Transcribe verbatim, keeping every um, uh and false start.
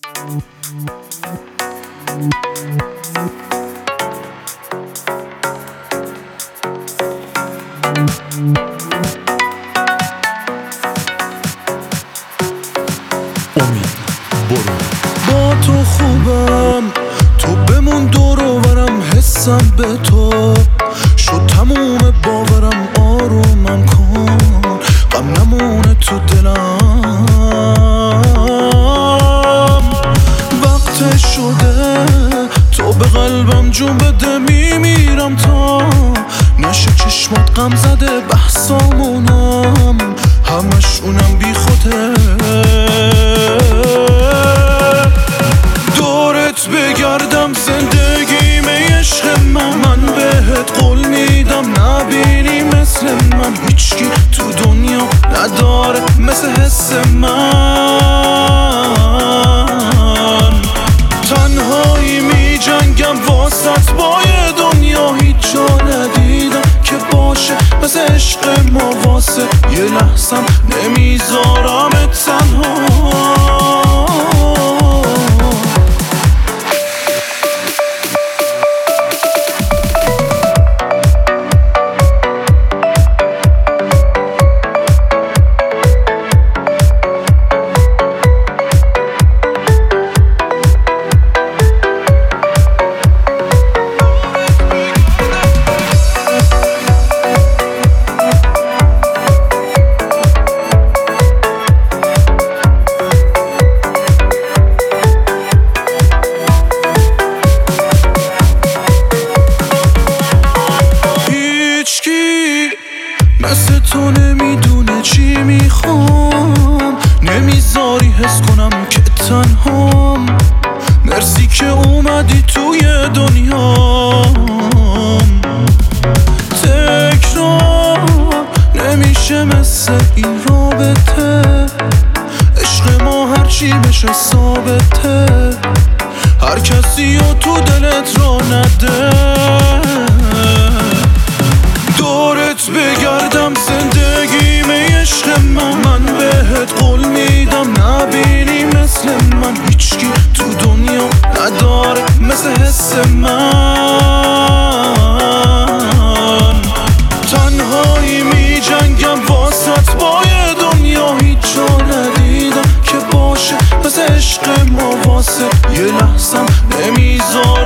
امید برو. با تو خوبم، تو بمون دور و برم، حسم به تو شد تموم، باورم آرومم کن، غم نمونه تو دلم. وقت شده تو به قلبم جون بده، میمیرم تا نشه چشمات غم زده، بحثامونم همشونم بی خوده. دورت بگردم زندگیم عشق من، من بهت قول میدم نبینی مثل من، هیچکی تو دنیا نداره مثل حس من. تنهایی می جنگم واسط با یه دنیا، هیچ جا ندیدم که باشه مثل عشق ما، واسه یه لحظم نمیذارمت تنها. مثل تو نمیدونه چی میخوام، نمیذاری حس کنم که تنهام. مرسی که اومدی توی دنیام، تکرار نمیشه مثل این رابطه، عشق ما هرچی بشه ثابته، هر کسی رو تو دلت را نده. دورت بگردم زندگیم عشق من، من بهت قول میدم نبینی مثل من، هیچکی تو دنیا نداره مثل حس من. تنهایی می جنگم واسط با یه دنیا، هیچ جا ندیدم که باشه مثل عشق ما، واسه یه لحظم نمیذارم